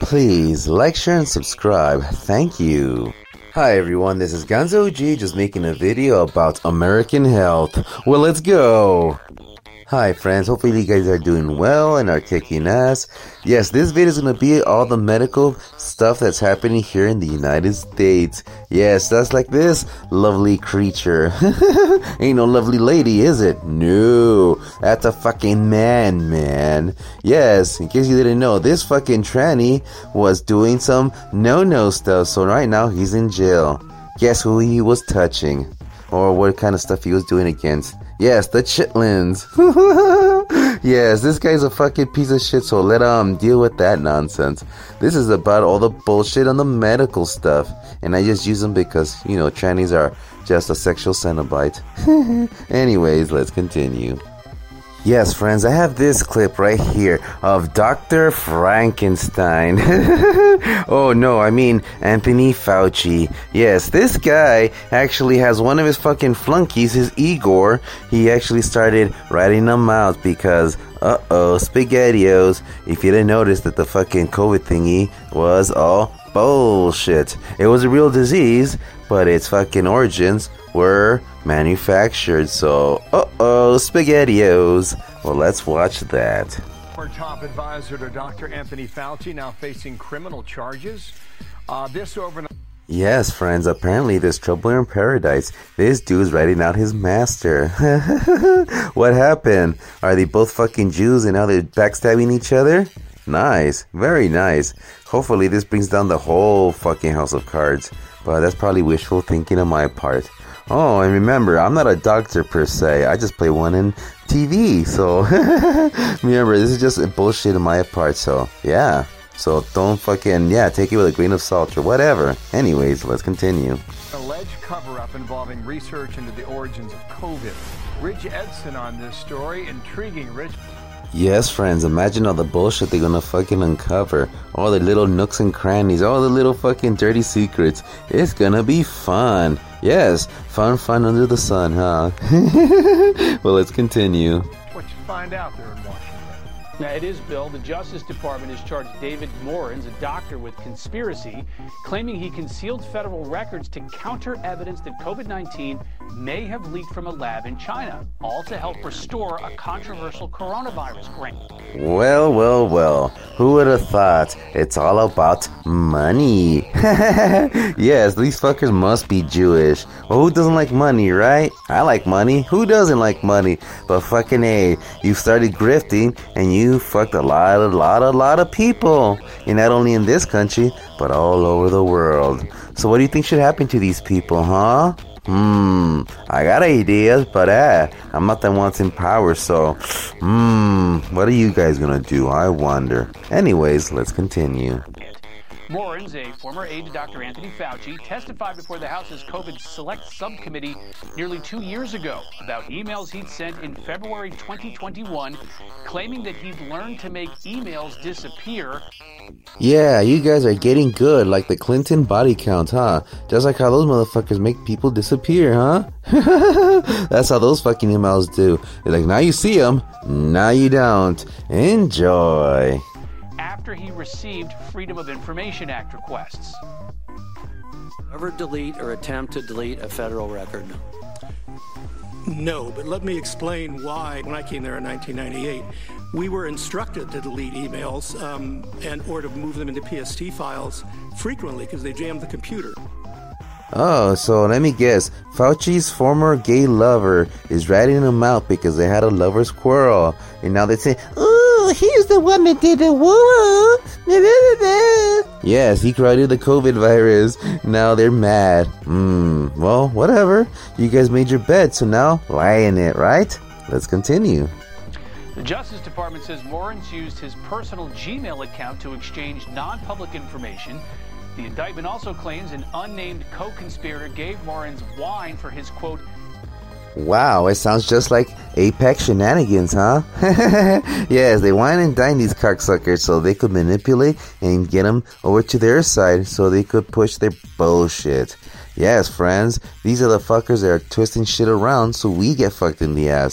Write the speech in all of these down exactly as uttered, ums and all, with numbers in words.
Please like, share, and subscribe. Thank you. Hi everyone, this is Gonzo G, just making a video about American health. Well, let's go! Hi friends, hopefully you guys are doing well and are kicking ass. Yes, this video is going to be all the medical stuff that's happening here in the United States. Yes, that's like this lovely creature. Ain't no lovely lady, is it? No, that's a fucking man, man. Yes, in case you didn't know, this fucking tranny was doing some no-no stuff, so right now he's in jail. Guess who he was touching? Or what kind of stuff he was doing against? Yes, the chitlins. Yes, this guy's a fucking piece of shit, so let um deal with that nonsense. This is about all the bullshit on the medical stuff, and I just use them because, you know, trannies are just a sexual cenobite. Anyways, let's continue. Yes, friends, I have this clip right here of Doctor Frankenstein. Oh, no, I mean Anthony Fauci. Yes, this guy actually has one of his fucking flunkies, his Igor. He actually started writing them out because, uh-oh, SpaghettiOs. If you didn't notice that the fucking COVID thingy was all bullshit. It was a real disease, but its fucking origins were manufactured, so uh-oh, SpaghettiOs. Well, let's watch that. Our top advisor to Doctor Anthony Fauci now facing criminal charges. Uh, this overnight. Yes, friends, apparently there's trouble in paradise. This dude's writing out his master. What happened? Are they both fucking Jews and now they're backstabbing each other? Nice, very nice. Hopefully this brings down the whole fucking house of cards. But that's probably wishful thinking on my part. Oh, and remember, I'm not a doctor per se. I just play one in T V. So, remember, this is just bullshit on my part. So, yeah. So, don't fucking, yeah, take it with a grain of salt or whatever. Anyways, let's continue. Alleged cover-up involving research into the origins of COVID. Rich Edson on this story. Intriguing, Rich. Yes, friends, imagine all the bullshit they're gonna fucking uncover. All the little nooks and crannies, all the little fucking dirty secrets. It's gonna be fun. Yes, fun, fun under the sun, huh? Well, let's continue. What you find out there in Washington? Now, it is, Bill. The Justice Department has charged David Morins, a doctor, with conspiracy, claiming he concealed federal records to counter evidence that COVID nineteen may have leaked from a lab in China, all to help restore a controversial coronavirus strain. Well, well, well, who would have thought it's all about money? Yes, these fuckers must be Jewish. Well, who doesn't like money, right? I like money. Who doesn't like money? But fucking A, you started grifting and you fucked a lot, a lot, a lot of people. And not only in this country, but all over the world. So what do you think should happen to these people, huh? Hmm, I got ideas, but eh, I'm not the one in power, so, hmm, what are you guys gonna do? I wonder. Anyways, let's continue. Morins, a former aide to Doctor Anthony Fauci, testified before the House's COVID Select Subcommittee nearly two years ago about emails he'd sent in February twenty twenty-one, claiming that he'd learned to make emails disappear. Yeah, you guys are getting good, like the Clinton body count, huh? Just like how those motherfuckers make people disappear, huh? That's how those fucking emails do. They're like, now you see them, now you don't. Enjoy. After he received Freedom of Information Act requests. Ever delete or attempt to delete a federal record? No, but let me explain why. When I came there in nineteen ninety-eight, we were instructed to delete emails um, and or to move them into P S T files frequently because they jammed the computer. Oh, so let me guess. Fauci's former gay lover is ratting him out because they had a lover's quarrel. And now they say, ooh, he's the one that did the woo. Yes, he created the COVID virus. Now they're mad. Hmm, well, whatever. You guys made your bed, so now lie in it, right? Let's continue. The Justice Department says Morins used his personal Gmail account to exchange non-public information. The indictment also claims an unnamed co-conspirator gave Morins wine for his, quote, wow, it sounds just like Apex shenanigans, huh? Yes, they wine and dine these cocksuckers so they could manipulate and get them over to their side so they could push their bullshit. Yes, friends, these are the fuckers that are twisting shit around so we get fucked in the ass.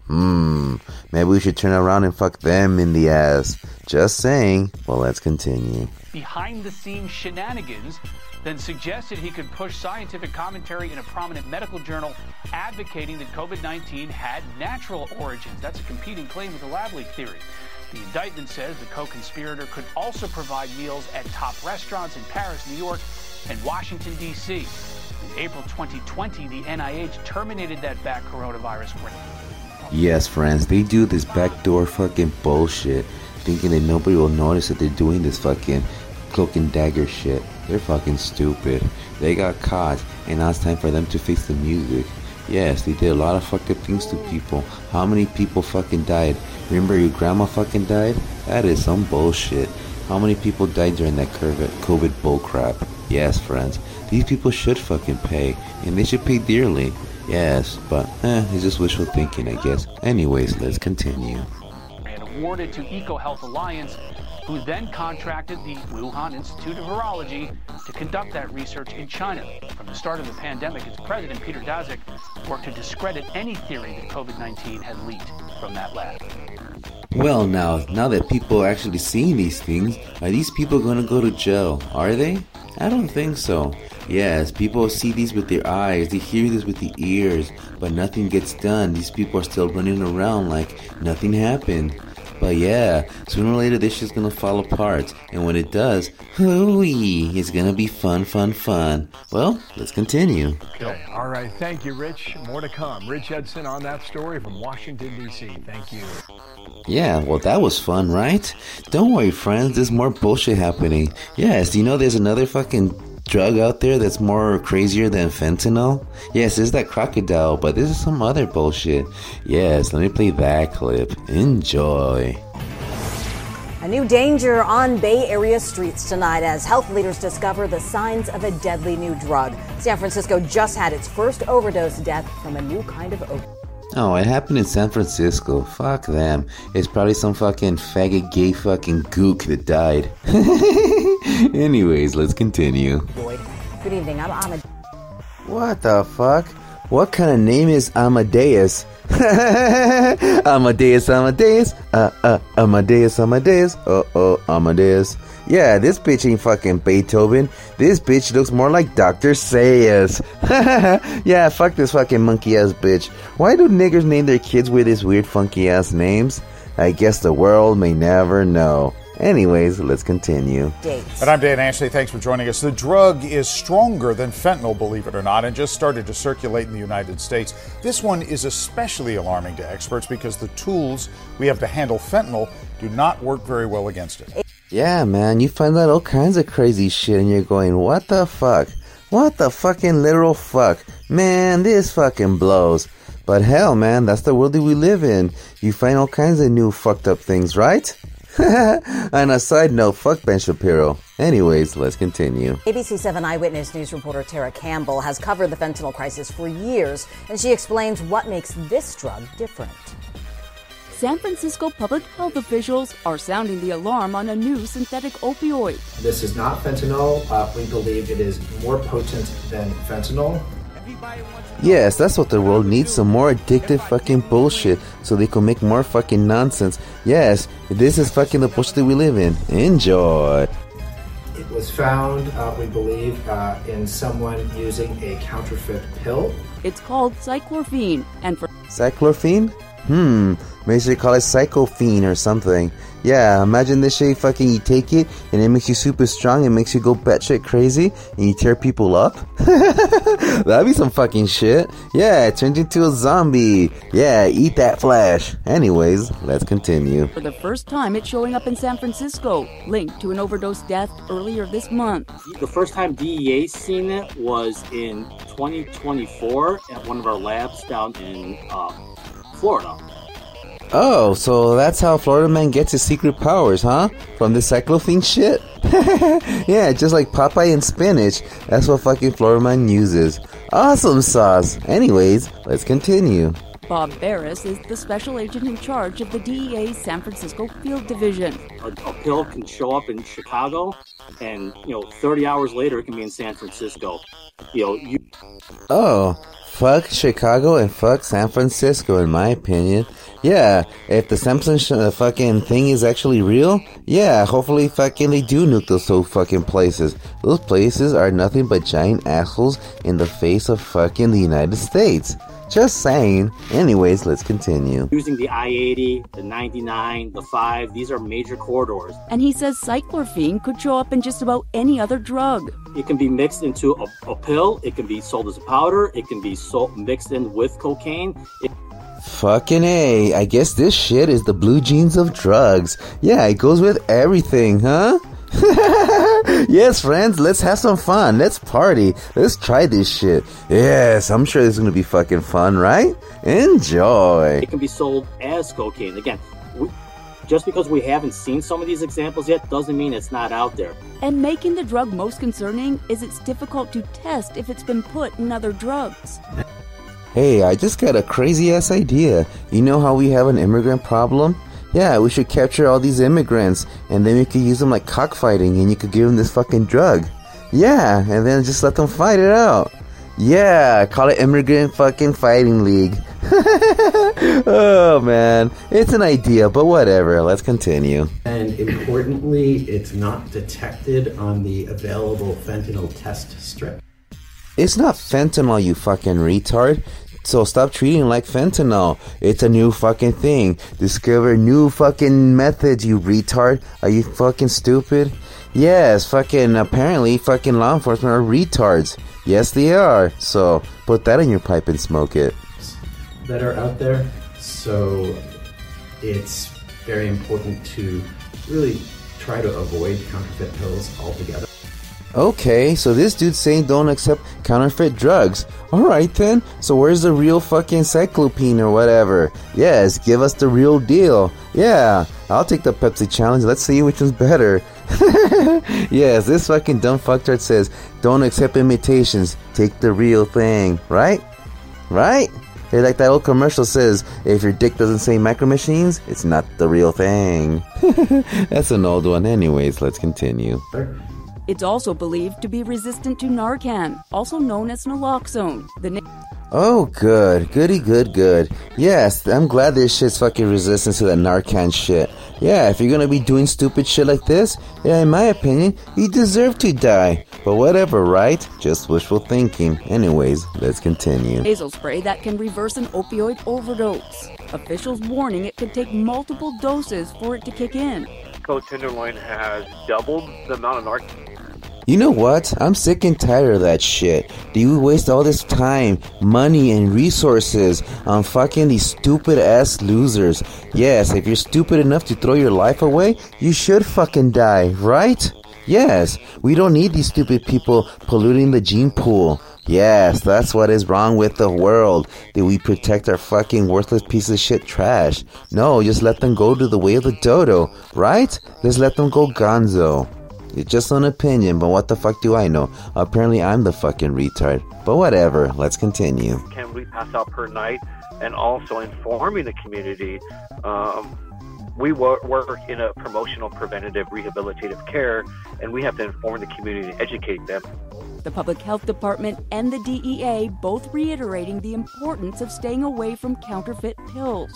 Hmm, maybe we should turn around and fuck them in the ass. Just saying. Well, let's continue. Behind-the-scenes shenanigans, then suggested he could push scientific commentary in a prominent medical journal advocating that COVID nineteen had natural origins. That's a competing claim with the lab leak theory. The indictment says the co-conspirator could also provide meals at top restaurants in Paris, New York, and Washington, D C In April twenty twenty, the N I H terminated that bat coronavirus ring. Yes, friends, they do this backdoor fucking bullshit, thinking that nobody will notice that they're doing this fucking cloak and dagger shit. They're fucking stupid. They got caught, and now it's time for them to face the music. Yes, they did a lot of fucked up things to people. How many people fucking died? Remember your grandma fucking died? That is some bullshit. How many people died during that COVID bullcrap? Yes, friends, these people should fucking pay, and they should pay dearly. Yes, but eh, it's just wishful thinking, I guess. Anyways, let's continue. And awarded to EcoHealth Alliance, who then contracted the Wuhan Institute of Virology to conduct that research in China. From the start of the pandemic, its president, Peter Daszak, worked to discredit any theory that COVID nineteen had leaked from that lab. Well, now, now that people are actually seeing these things, are these people going to go to jail? Are they? I don't think so. Yes, people see these with their eyes, they hear this with the ears, but nothing gets done. These people are still running around like nothing happened. But yeah, sooner or later this shit's gonna fall apart, and when it does, hooey, it's gonna be fun, fun, fun. Well, let's continue. Okay, all right, thank you, Rich. More to come. Rich Edson on that story from Washington, D C Thank you. Yeah, well, that was fun, right? Don't worry, friends, there's more bullshit happening. Yes, you know there's another fucking drug out there that's more crazier than fentanyl? Yes, there's that crocodile, but this is some other bullshit. Yes, let me play that clip. Enjoy. A new danger on Bay Area streets tonight as health leaders discover the signs of a deadly new drug. San Francisco just had its first overdose death from a new kind of opioid. Oh, it happened in San Francisco. Fuck them. It's probably some fucking faggot gay fucking gook that died. Anyways, let's continue. Good evening, I'm Amadeus. What the fuck? What kind of name is Amadeus? Amadeus, Amadeus, uh, uh, Amadeus, Amadeus, uh, oh, Amadeus. Yeah, this bitch ain't fucking Beethoven. This bitch looks more like Doctor Sayers. Yeah, fuck this fucking monkey-ass bitch. Why do niggers name their kids with these weird funky-ass names? I guess the world may never know. Anyways, let's continue. Dates. And I'm Dan Ashley. Thanks for joining us. The drug is stronger than fentanyl, believe it or not, and just started to circulate in the United States. This one is especially alarming to experts because the tools we have to handle fentanyl do not work very well against it. Yeah, man, you find out all kinds of crazy shit and you're going, what the fuck? What the fucking literal fuck? Man, this fucking blows. But hell, man, that's the world that we live in. You find all kinds of new fucked up things, right? On a side note, fuck Ben Shapiro. Anyways, let's continue. A B C seven Eyewitness News reporter Tara Campbell has covered the fentanyl crisis for years, and she explains what makes this drug different. San Francisco public health officials are sounding the alarm on a new synthetic opioid. This is not fentanyl. Uh, we believe it is more potent than fentanyl. Yes, that's what the world needs, some more addictive fucking bullshit so they can make more fucking nonsense. Yes, this is fucking the bullshit that we live in. Enjoy. It was found, uh, we believe, uh, in someone using a counterfeit pill. It's called cyclorphene, and for Cyclorphene? Hmm, maybe they call it psychophene or something. Yeah, imagine this shit fucking you take it and it makes you super strong, it makes you go batshit crazy and you tear people up. That'd be some fucking shit. Yeah, it turns into a zombie. Yeah, eat that flesh. Anyways, let's continue. for the first time it's showing up in San Francisco, linked to an overdose death earlier this month. The first time D E A seen it was in twenty twenty-four at one of our labs down in uh, Florida. Oh, so that's how Florida Man gets his secret powers, huh? From the cyclophene shit? Yeah, just like Popeye and spinach. That's what fucking Florida Man uses. Awesome sauce. Anyways, let's continue. Bob Barris is the special agent in charge of the D E A's San Francisco Field Division. A, a pill can show up in Chicago, and you know, thirty hours later, it can be in San Francisco. You know, you. Oh, fuck Chicago and fuck San Francisco, in my opinion. Yeah, if the Simpsons sh- uh, fucking thing is actually real, yeah, hopefully fucking they do nuke those so fucking places. Those places are nothing but giant assholes in the face of fucking the United States. Just saying. Anyways, let's continue. Using the I eighty, the ninety-nine, the five, these are major corridors. And he says cyclorphene could show up in just about any other drug. It can be mixed into a, a pill, it can be sold as a powder, it can be sold, mixed in with cocaine. It- Fucking A, I guess this shit is the blue jeans of drugs. Yeah, it goes with everything, huh? Yes, friends, let's have some fun. Let's party. Let's try this shit. Yes, I'm sure this is gonna be fucking fun, right? Enjoy. It can be sold as cocaine. Again, we, just because we haven't seen some of these examples yet doesn't mean it's not out there. And making the drug most concerning is it's difficult to test if it's been put in other drugs. Hey, I just got a crazy ass idea. You know how we have an immigrant problem? Yeah, we should capture all these immigrants, and then we could use them like cockfighting, and you could give them this fucking drug. Yeah, and then just let them fight it out. Yeah, call it Immigrant Fucking Fighting League. Oh, man. It's an idea, but whatever. Let's continue. And importantly, it's not detected on the available fentanyl test strip. It's not fentanyl, you fucking retard. So stop treating it like fentanyl. It's a new fucking thing. Discover new fucking methods, you retard. Are you fucking stupid? Yes, fucking apparently fucking law enforcement are retards. Yes, they are. So put that in your pipe and smoke it. That are out there. So it's very important to really try to avoid counterfeit pills altogether. Okay, so this dude's saying don't accept counterfeit drugs. Alright then, so where's the real fucking cyclopene or whatever? Yes, give us the real deal. Yeah, I'll take the Pepsi challenge. Let's see which one's better. Yes, this fucking dumb fucktard says don't accept imitations. Take the real thing. Right? Right? Hey, like that old commercial says, if your dick doesn't say micro machines, it's not the real thing. That's an old one. Anyways, let's continue. It's also believed to be resistant to Narcan, also known as naloxone. The na- Oh, good. Goody, good, good. Yes, I'm glad this shit's fucking resistant to that Narcan shit. Yeah, if you're gonna be doing stupid shit like this, yeah, in my opinion, you deserve to die. But whatever, right? Just wishful thinking. Anyways, let's continue. Nasal spray that can reverse an opioid overdose. Officials warning it could take multiple doses for it to kick in. Code Tenderloin has doubled the amount of Narcan. You know what? I'm sick and tired of that shit. Do you waste all this time, money, and resources on fucking these stupid ass losers? Yes, if you're stupid enough to throw your life away, you should fucking die, right? Yes, we don't need these stupid people polluting the gene pool. Yes, that's what is wrong with the world. Did we protect our fucking worthless piece of shit trash? No, just let them go to the way of the dodo, right? Let's let them go gonzo. It's just an opinion, but what the fuck do I know? Apparently I'm the fucking retard. But whatever, let's continue. Can we pass out per night? And also informing the community. Um, we work, work in a promotional, preventative, rehabilitative care, and we have to inform the community and educate them. The Public Health Department and the D E A both reiterating the importance of staying away from counterfeit pills.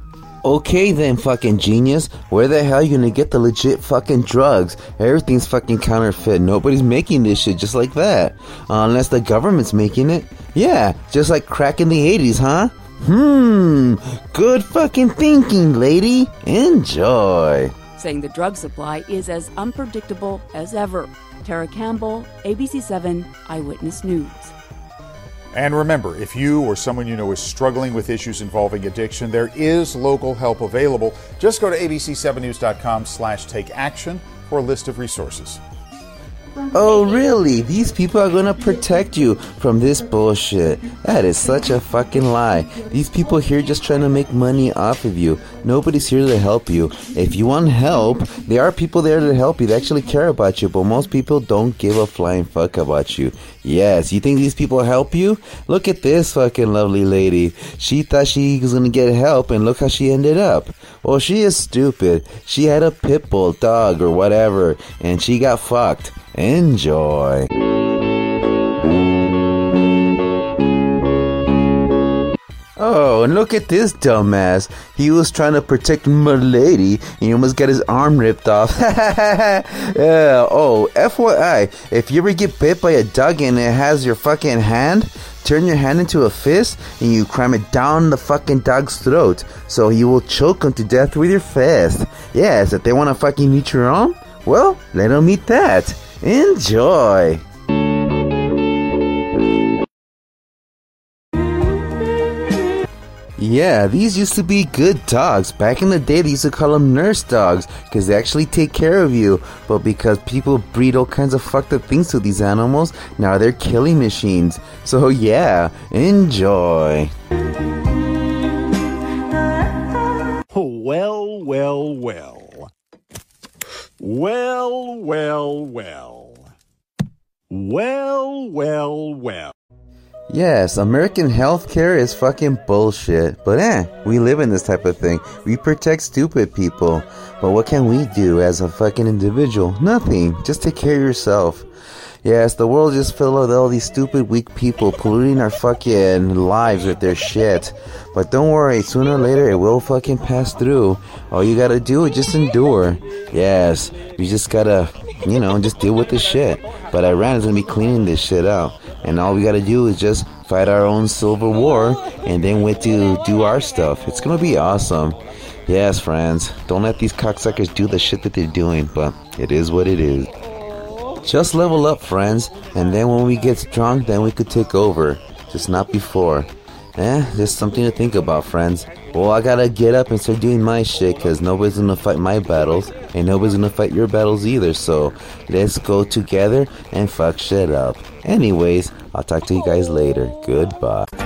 Okay then, fucking genius. Where the hell are you gonna get the legit fucking drugs? Everything's fucking counterfeit. Nobody's making this shit just like that. Uh, unless the government's making it. Yeah, just like crack in the eighties, huh? Hmm, good fucking thinking, lady. Enjoy. Saying the drug supply is as unpredictable as ever. Tara Campbell, A B C seven Eyewitness News. And remember, if you or someone you know is struggling with issues involving addiction, there is local help available. Just go to A B C seven news dot com slash take action for a list of resources. Oh, really? These people are gonna protect you from this bullshit. That is such a fucking lie. These people here just trying to make money off of you. Nobody's here to help you. If you want help, there are people there to help you. They actually care about you, but most people don't give a flying fuck about you. Yes, you think these people help you? Look at this fucking lovely lady. She thought she was gonna get help, and look how she ended up. Well, she is stupid. She had a pit bull dog or whatever, and she got fucked. Enjoy. Oh, and look at this dumbass. He was trying to protect my lady, and he almost got his arm ripped off. Yeah, oh, F Y I, if you ever get bit by a dog and it has your fucking hand, turn your hand into a fist, and you cram it down the fucking dog's throat, so you will choke him to death with your fist. Yes, if they want to fucking eat your arm, well, let them eat that. Enjoy. Yeah, these used to be good dogs. Back in the day, they used to call them nurse dogs because they actually take care of you. But because people breed all kinds of fucked up things to these animals, now they're killing machines. So yeah, enjoy. Well, well, well. Well, well, well. Well, well, well. Yes, American healthcare is fucking bullshit, but eh, we live in this type of thing. We protect stupid people, but what can we do as a fucking individual? Nothing, just take care of yourself. Yes, the world is filled with all these stupid, weak people polluting our fucking lives with their shit. But don't worry, sooner or later it will fucking pass through. All you gotta do is just endure. Yes, you just gotta, you know, just deal with the shit. But Iran is gonna be cleaning this shit out. And all we gotta do is just fight our own civil war and then wait to do our stuff. It's gonna be awesome. Yes, friends, don't let these cocksuckers do the shit that they're doing, but it is what it is. Just level up, friends, and then when we get strong, then we could take over. Just not before. Eh, just something to think about, friends. Well, I gotta get up and start doing my shit, cause nobody's gonna fight my battles, and nobody's gonna fight your battles either, so let's go together and fuck shit up. Anyways, I'll talk to you guys later. Goodbye.